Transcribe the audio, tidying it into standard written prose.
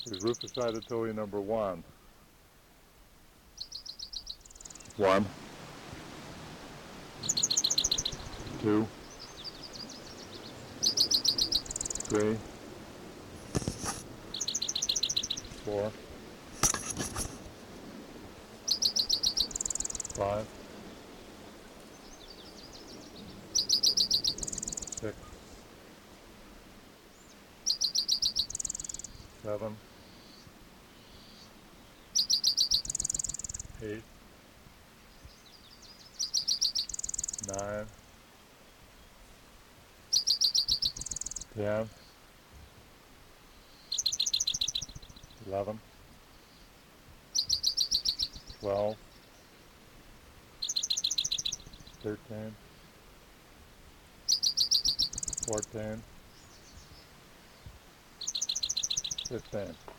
Here's Rufus Ratatouille number 1. 1, 2, 3, 4, 5, 6, 7, 8, 9, 10, 11, 12, 13, 14, 15.